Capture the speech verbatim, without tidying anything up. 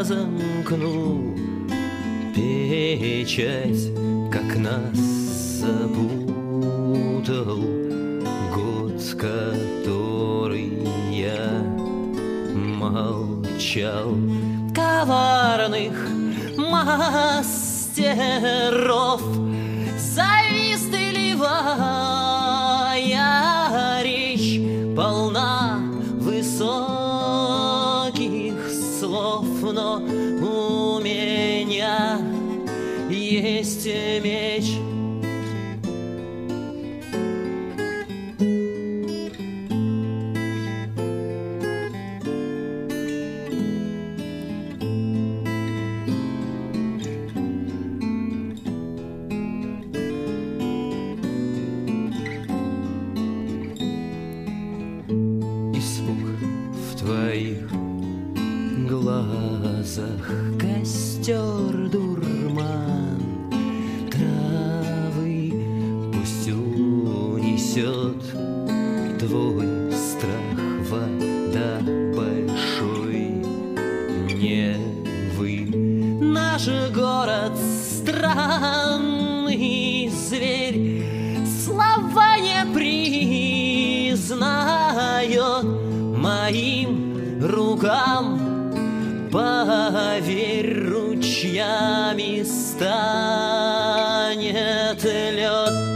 разомкну печать, как нас запутал год, который я молчал. Коварных мастеров завистливая речь полна высоких слов, но у меня есть меч. твоих глазах костер дурман травы, пусть унесет твой страх вода большой Невы. Наш город странный зверь, слова не признает, моим рукам поверь, ручьями станет лед.